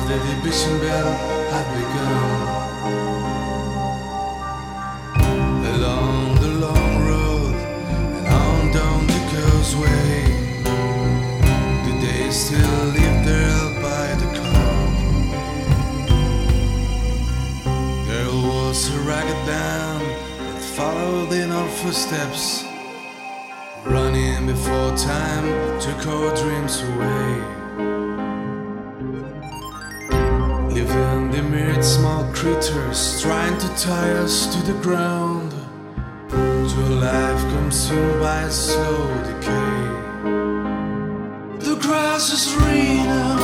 the division bell had begun. Along the long road and on down the causeway, do they still live there by the cloud? There was a ragged band that followed in our footsteps, running before time took our dreams away. Living the myriad small creatures trying to tie us to the ground, to a life consumed by slow decay. The grass is green now,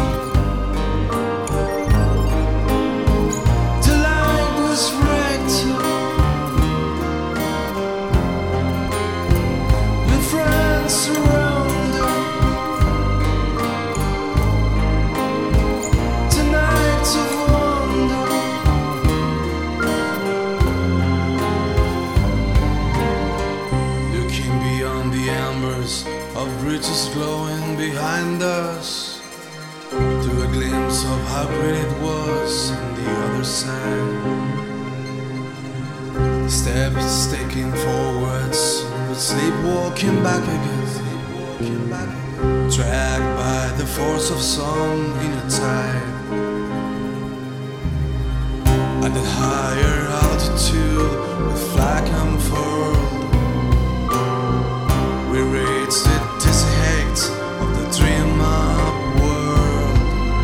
the light was wrecked, with friends around her. The nights of wonder, looking beyond the embers of bridges glowing behind us, to a glimpse of how great it was on the other side. Steps taking forwards, but sleepwalking back again, dragged by the force of song in a tide. At that higher altitude, with flag unfurled, we reached the dizzy heights of the dream-up world.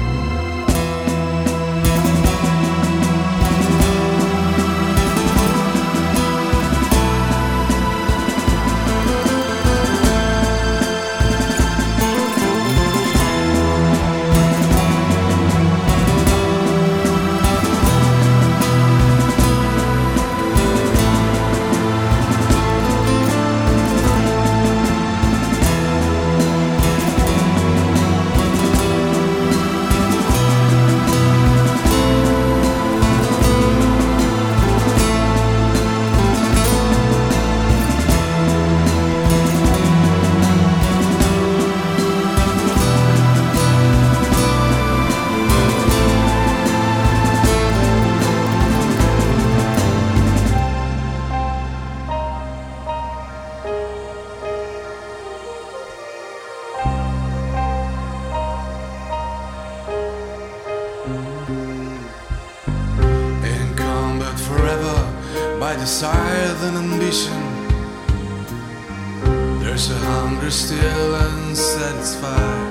In combat forever by desire and ambition, there's a hunger still unsatisfied.